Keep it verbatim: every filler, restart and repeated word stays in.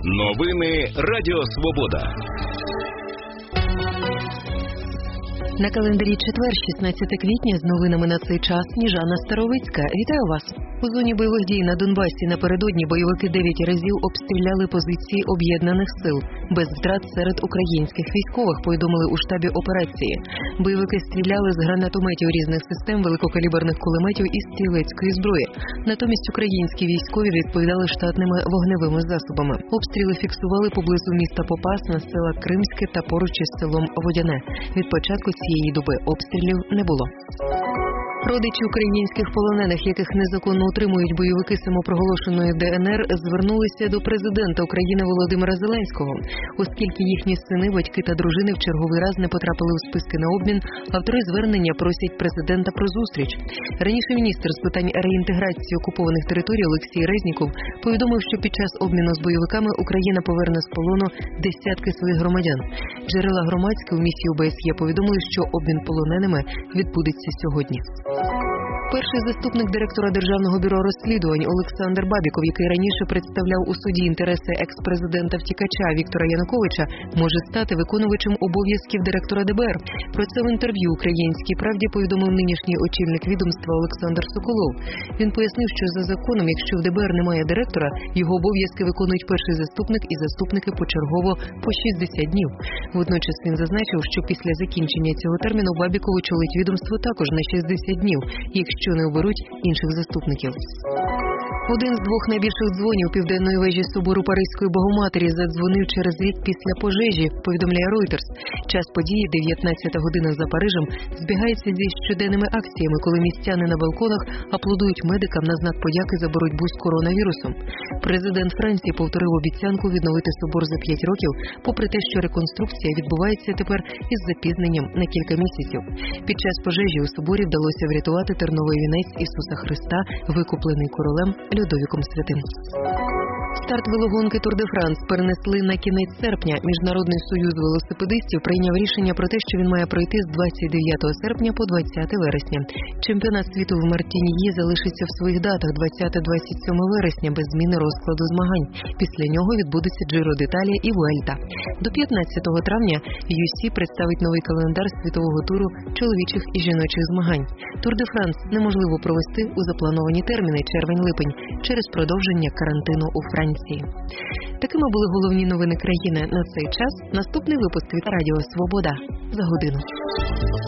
Новини Радіо Свобода. На календарі четвер, шістнадцяте квітня, з новинами на цей час Сніжана Старовицька. Вітаю вас! У зоні бойових дій на Донбасі напередодні бойовики дев'ять разів обстріляли позиції об'єднаних сил. Без втрат серед українських військових, повідомили у штабі операції. Бойовики стріляли з гранатометів різних систем, великокаліберних кулеметів і стрілецької зброї. Натомість українські військові відповідали штатними вогневими засобами. Обстріли фіксували поблизу міста Попасна, села Кримське та поруч із селом Водяне. Від початку цієї доби обстрілів не було. Родичі українських полонених, яких незаконно утримують бойовики самопроголошеної Де Ен Ер, звернулися до президента України Володимира Зеленського. Оскільки їхні сини, батьки та дружини в черговий раз не потрапили у списки на обмін, автори звернення просять президента про зустріч. Раніше міністр з питань реінтеграції окупованих територій Олексій Резніков повідомив, що під час обміну з бойовиками Україна поверне з полону десятки своїх громадян. Джерела громадські у місії О Бе Ес Є повідомили, що обмін полоненими відбудеться сьогодні. Перший заступник директора Державного бюро розслідувань Олександр Бабіков, який раніше представляв у суді інтереси екс-президента-втікача Віктора Януковича, може стати виконувачем обов'язків директора Де Бе Ер. Про це в інтерв'ю «Українській правді» повідомив нинішній очільник відомства Олександр Соколов. Він пояснив, що за законом, якщо в Де Бе Ер немає директора, його обов'язки виконують перший заступник і заступники почергово по шістдесят днів. Водночас він зазначив, що після закінчення цього терміну Бабіков очолить відомство також на шістдесят днів, якщо не оберуть інших заступників. Один з двох найбільших дзвонів південної вежі собору Паризької Богоматері задзвонив через рік після пожежі, повідомляє Reuters. Час події, дев'ятнадцята година за Парижем, збігається зі щоденними акціями, коли містяни на балконах аплодують медикам на знак подяки за боротьбу з коронавірусом. Президент Франції повторив обіцянку відновити собор за п'ять років, попри те, що реконструкція відбувається тепер із запізненням на кілька місяців. Під час пожежі у соборі вдалося врятувати терновий вінець Ісуса Христа, викуплений королем Людовіком Святим. Старт велогонки Тур де Франс перенесли на кінець серпня. Міжнародний союз велосипедистів прийняв рішення про те, що він має пройти з двадцять дев'ятого серпня по двадцяте вересня. Чемпіонат світу в Мартіньї залишиться в своїх датах двадцяте-двадцять сьоме вересня без зміни розкладу змагань. Після нього відбудеться Джиро д'Італія і Vuelta. До п'ятнадцятого травня Ю Ес І представить новий календар світового туру чоловічих і жіночих змагань. Тур де Франс неможливо провести у заплановані терміни червень-липень через продовження карантину у Франції. Такими були головні новини країни на цей час. Наступний випуск від Радіо Свобода за годину.